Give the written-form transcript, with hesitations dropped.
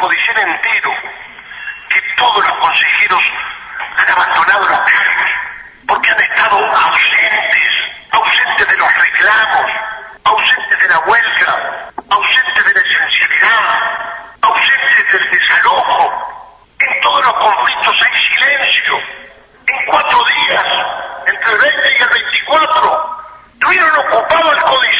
Codicen entero, que todos los consejeros han abandonado los cargos, porque han estado ausentes de los reclamos, ausentes de la huelga, ausentes de la esencialidad, ausentes del desalojo. En todos los conflictos hay silencio. En 4 días, entre el 20 y el 24, tuvieron ocupado el Códice